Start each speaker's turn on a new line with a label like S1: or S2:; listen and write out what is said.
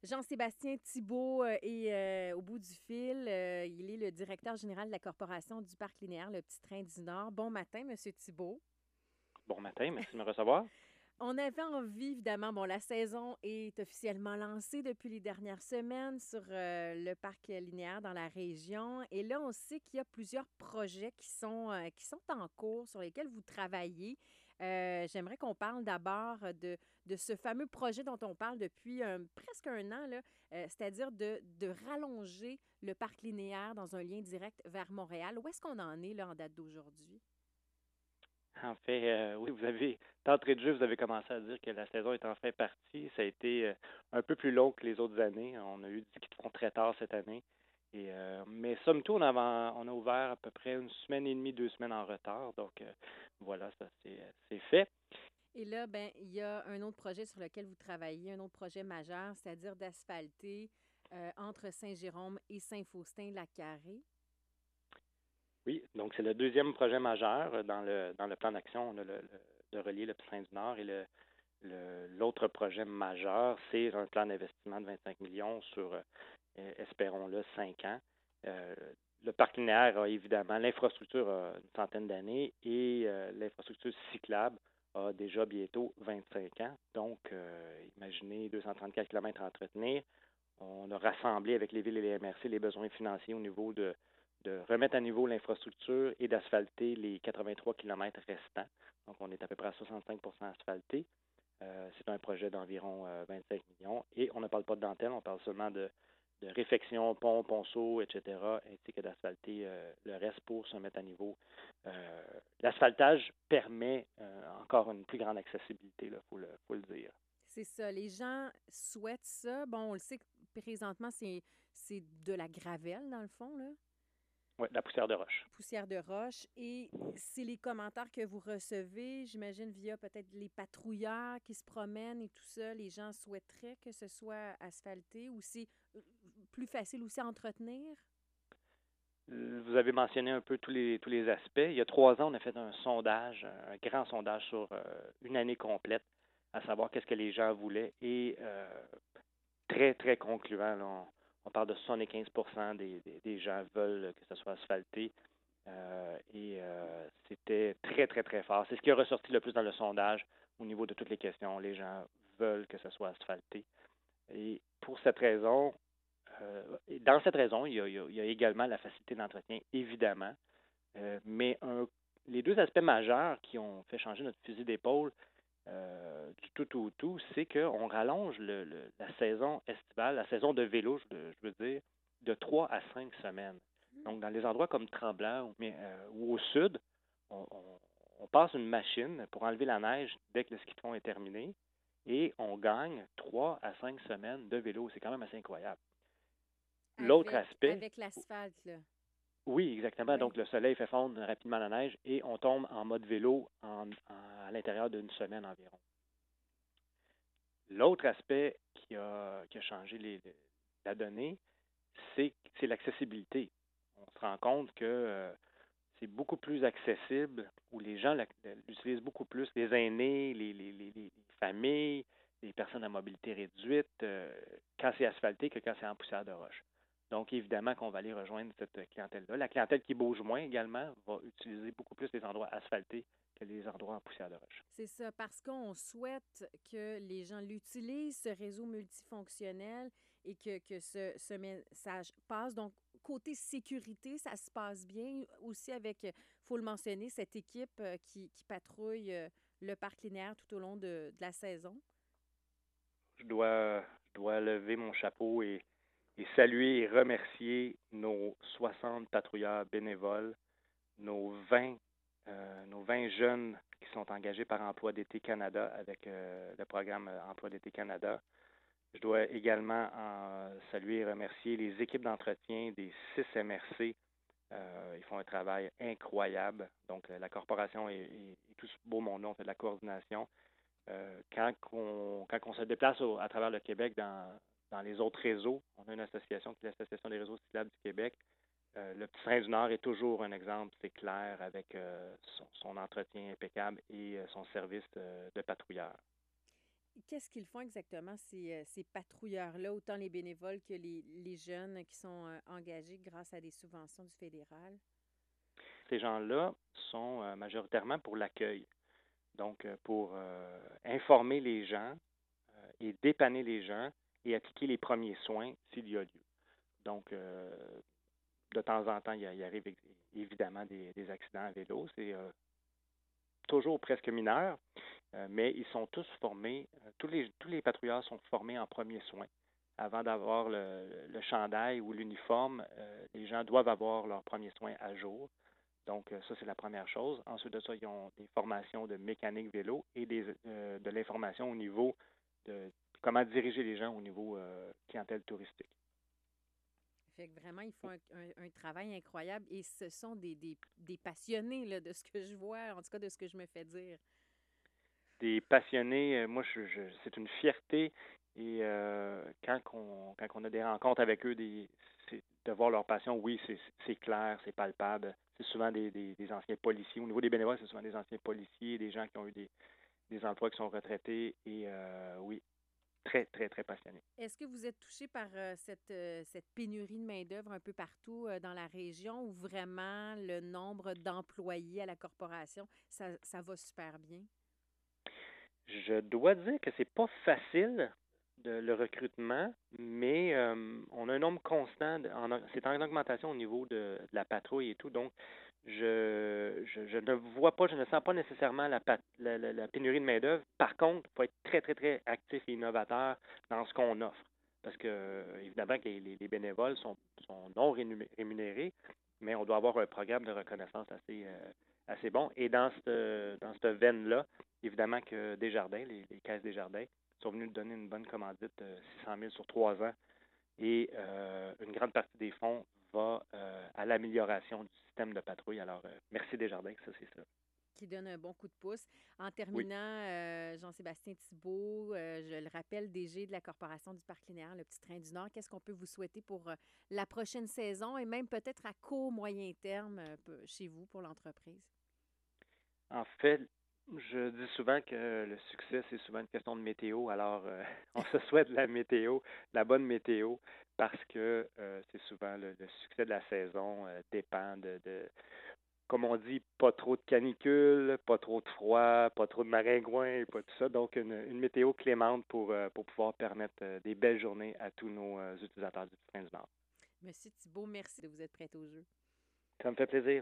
S1: Jean-Sébastien Thibault est au bout du fil. Il est le directeur général de la Corporation du Parc linéaire, le Petit Train du Nord. Bon matin, Monsieur Thibault.
S2: Bon matin, merci de me recevoir.
S1: On avait envie, évidemment, bon, la saison est officiellement lancée depuis les dernières semaines sur le parc linéaire dans la région. Et là, on sait qu'il y a plusieurs projets qui sont en cours, sur lesquels vous travaillez. J'aimerais qu'on parle d'abord de ce fameux projet dont on parle depuis presque un an, là, c'est-à-dire de rallonger le parc linéaire dans un lien direct vers Montréal. Où est-ce qu'on en est là, en date d'aujourd'hui?
S2: En fait, oui, d'entrée de jeu, vous avez commencé à dire que la saison est enfin partie. Ça a été un peu plus long que les autres années. On a eu des qui font très tard cette année. Mais somme toute, on a ouvert à peu près une semaine et demie, 2 semaines en retard. Donc, voilà, ça c'est fait.
S1: Et là, ben, il y a un autre projet sur lequel vous travaillez, un autre projet majeur, c'est-à-dire d'asphalter entre Saint-Jérôme et Saint-Faustin-Lac-Carré.
S2: Oui, donc c'est le deuxième projet majeur dans le plan d'action. On a de relier le Train du Nord et l'autre projet majeur, c'est un plan d'investissement de 25 millions sur, espérons-le, 5 ans. Euh, le parc linéaire a évidemment, l'infrastructure a une centaine d'années et l'infrastructure cyclable a déjà bientôt 25 ans. Donc, imaginez 234 kilomètres à entretenir. On a rassemblé avec les villes et les MRC les besoins financiers au niveau de remettre à niveau l'infrastructure et d'asphalter les 83 kilomètres restants. Donc, on est à peu près à 65 asphalté. C'est un projet d'environ 25 millions. Et on ne parle pas de dentelle, on parle seulement de réfection, pont, ponceau, etc., ainsi que d'asphalter le reste pour se mettre à niveau. L'asphaltage permet encore une plus grande accessibilité, il faut le dire.
S1: C'est ça. Les gens souhaitent ça. Bon, on le sait que présentement, c'est de la gravelle, dans le fond, là.
S2: Oui, la poussière de roche.
S1: Poussière de roche. Et c'est les commentaires que vous recevez, j'imagine, via peut-être les patrouilleurs qui se promènent et tout ça. Les gens souhaiteraient que ce soit asphalté ou c'est plus facile aussi à entretenir?
S2: Vous avez mentionné un peu tous les aspects. Il y a 3 ans, on a fait un sondage, un grand sondage sur une année complète, à savoir qu'est-ce que les gens voulaient. Et très, très concluant, là, on parle de 75 des gens veulent que ce soit asphalté. C'était très, très, très fort. C'est ce qui est ressorti le plus dans le sondage au niveau de toutes les questions. Les gens veulent que ce soit asphalté. Et pour cette raison, et dans cette raison, il y a également la facilité d'entretien, évidemment. Mais les deux aspects majeurs qui ont fait changer notre fusil d'épaule du tout au tout, c'est qu'on rallonge la saison estivale, la saison de vélo, je veux dire, de 3 à 5 semaines. Donc, dans les endroits comme Tremblant ou au sud, on passe une machine pour enlever la neige dès que le ski de fond est terminé et on gagne 3 à 5 semaines de vélo. C'est quand même assez incroyable. L'autre aspect,
S1: Avec l'asphalte, là.
S2: oui, exactement.
S1: Oui.
S2: Donc, le soleil fait fondre rapidement la neige et on tombe en mode vélo à l'intérieur d'une semaine environ. L'autre aspect qui a changé la donnée, c'est l'accessibilité. On se rend compte que c'est beaucoup plus accessible, où les gens l'utilisent beaucoup plus, les aînés, les familles, les personnes à mobilité réduite, quand c'est asphalté que quand c'est en poussière de roche. Donc, évidemment qu'on va aller rejoindre cette clientèle-là. La clientèle qui bouge moins également va utiliser beaucoup plus les endroits asphaltés que les endroits en poussière de roche.
S1: C'est ça, parce qu'on souhaite que les gens l'utilisent, ce réseau multifonctionnel, et que ce message passe. Donc, côté sécurité, ça se passe bien aussi avec, il faut le mentionner, cette équipe qui patrouille le parc linéaire tout au long de la saison.
S2: Je dois lever mon chapeau et saluer et remercier nos 60 patrouilleurs bénévoles, nos 20 jeunes qui sont engagés par Emploi d'été Canada avec le programme Emploi d'été Canada. Je dois également saluer et remercier les équipes d'entretien des 6 MRC. Ils font un travail incroyable. Donc, la corporation et tout ce beau monde-là, on fait de la coordination. Quand on se déplace à travers le Québec dans les autres réseaux, on a une association qui est l'Association des réseaux cyclables du Québec. Le Petit Train du Nord est toujours un exemple, c'est clair, avec son entretien impeccable et son service de patrouilleur.
S1: Qu'est-ce qu'ils font exactement, ces patrouilleurs-là, autant les bénévoles que les jeunes qui sont engagés grâce à des subventions du fédéral?
S2: Ces gens-là sont majoritairement pour l'accueil, donc pour informer les gens et dépanner les gens et appliquer les premiers soins s'il y a lieu. Donc, de temps en temps, il arrive évidemment des accidents à vélo. C'est toujours presque mineur, mais ils sont tous formés, tous les patrouilleurs sont formés en premiers soins. Avant d'avoir le chandail ou l'uniforme, les gens doivent avoir leurs premiers soins à jour. Donc, ça, c'est la première chose. Ensuite de ça, ils ont des formations de mécanique vélo et de l'information au niveau de comment diriger les gens au niveau clientèle touristique.
S1: Fait que vraiment, ils font un travail incroyable et ce sont des passionnés là, de ce que je vois, en tout cas de ce que je me fais dire.
S2: Des passionnés, moi, c'est une fierté et quand on a des rencontres avec eux, de voir leur passion, oui, c'est clair, c'est palpable. C'est souvent des anciens policiers. Au niveau des bénévoles, c'est souvent des anciens policiers, des gens qui ont eu des emplois qui sont retraités et oui, très, très, très passionnés.
S1: Est-ce que vous êtes touché par cette pénurie de main-d'œuvre un peu partout dans la région ou vraiment le nombre d'employés à la corporation, ça va super bien?
S2: Je dois dire que c'est pas facile le recrutement, mais on a un nombre constant, c'est en augmentation au niveau de la patrouille et tout, donc je ne vois pas, je ne sens pas nécessairement la pénurie de main-d'œuvre. Par contre, il faut être très, très, très actif et innovateur dans ce qu'on offre. Parce que, évidemment, que les bénévoles sont non rémunérés, mais on doit avoir un programme de reconnaissance assez bon. Et dans cette veine-là, évidemment que Desjardins, les caisses Desjardins, sont venus nous donner une bonne commandite, 600 000 sur 3 ans. Et une grande partie des fonds va à l'amélioration du système de patrouille. Alors, merci Desjardins, ça c'est ça.
S1: Qui donne un bon coup de pouce. En
S2: Oui.
S1: terminant, Jean-Sébastien Thibault, je le rappelle, DG de la Corporation du Parc linéaire, le Petit Train du Nord, qu'est-ce qu'on peut vous souhaiter pour la prochaine saison et même peut-être à court, moyen terme chez vous pour l'entreprise?
S2: En fait, je dis souvent que le succès, c'est souvent une question de météo. Alors, on se souhaite la météo, la bonne météo, parce que c'est souvent le succès de la saison dépend comme on dit, pas trop de canicule, pas trop de froid, pas trop de maringouins, pas tout ça. Donc, une météo clémente pour pouvoir permettre des belles journées à tous nos utilisateurs du train du Nord.
S1: Monsieur Thibault, merci de vous être prêt au jeu.
S2: Ça me fait plaisir.